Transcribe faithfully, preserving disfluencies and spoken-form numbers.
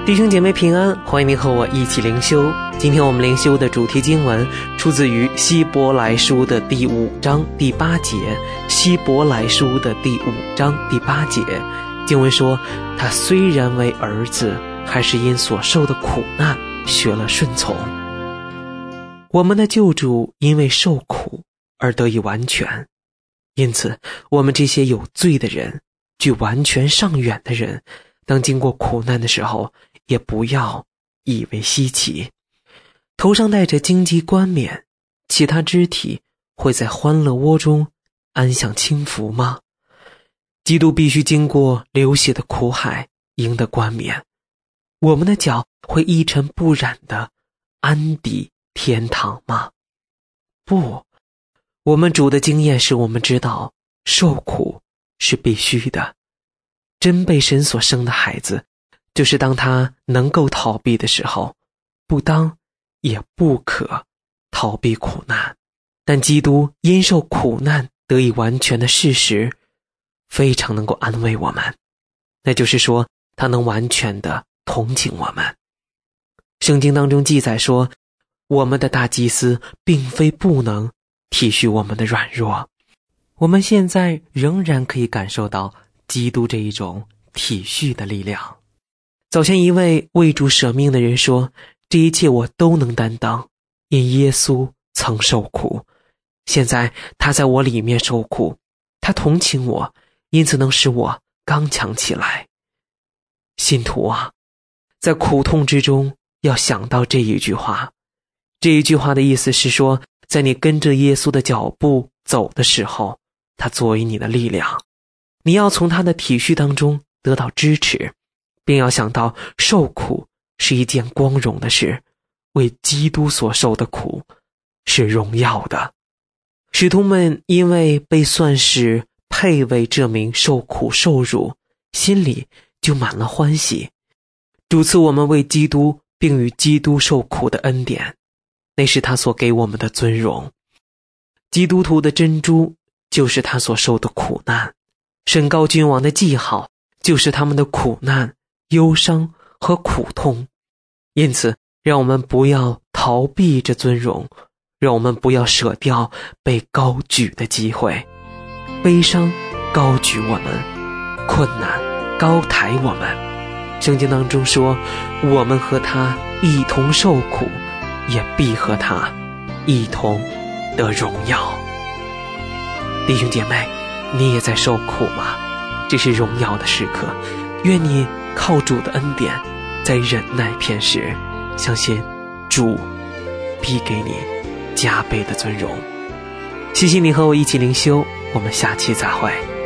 弟兄姐妹平安，欢迎您和我一起灵修。今天我们灵修的主题经文出自于希伯来书的第五章第八节。希伯来书的第五章第八节，经文说，他虽然为儿子，还是因所受的苦难学了顺从。我们的救主因为受苦而得以完全，因此我们这些有罪的人，距完全尚远的人，当经过苦难的时候，也不要以为稀奇。头上戴着荆棘冠冕，其他肢体会在欢乐窝中安享清福吗？基督必须经过流血的苦海，赢得冠冕。我们的脚会一尘不染的安抵天堂吗？不，我们主的经验使我们知道，受苦是必须的。真被神所生的孩子，就是当他能够逃避的时候，不当也不可逃避苦难。但基督因受苦难得以完全的事实，非常能够安慰我们，那就是说，他能完全的同情我们。圣经当中记载说，我们的大祭司并非不能体恤我们的软弱。我们现在仍然可以感受到基督这一种体恤的力量。早前一位为主舍命的人说，这一切我都能担当，因耶稣曾受苦。现在他在我里面受苦，他同情我，因此能使我刚强起来。信徒啊，在苦痛之中要想到这一句话。这一句话的意思是说，在你跟着耶稣的脚步走的时候，他作为你的力量，你要从他的体恤当中得到支持，并要想到受苦是一件光荣的事，为基督所受的苦是荣耀的。使徒们因为被算是配为这名受苦受辱，心里就满了欢喜。主赐我们为基督并与基督受苦的恩典，那是他所给我们的尊荣。基督徒的珍珠就是他所受的苦难，神高君王的记号就是他们的苦难、忧伤和苦痛。因此让我们不要逃避这尊荣，让我们不要舍掉被高举的机会。悲伤高举我们，困难高抬我们。圣经当中说，我们和他一同受苦，也必和他一同得荣耀。弟兄姐妹，你也在受苦吗？这是荣耀的时刻，愿你靠主的恩典，在忍耐片时，相信主必给你加倍的尊荣。谢谢你和我一起灵修，我们下期再会。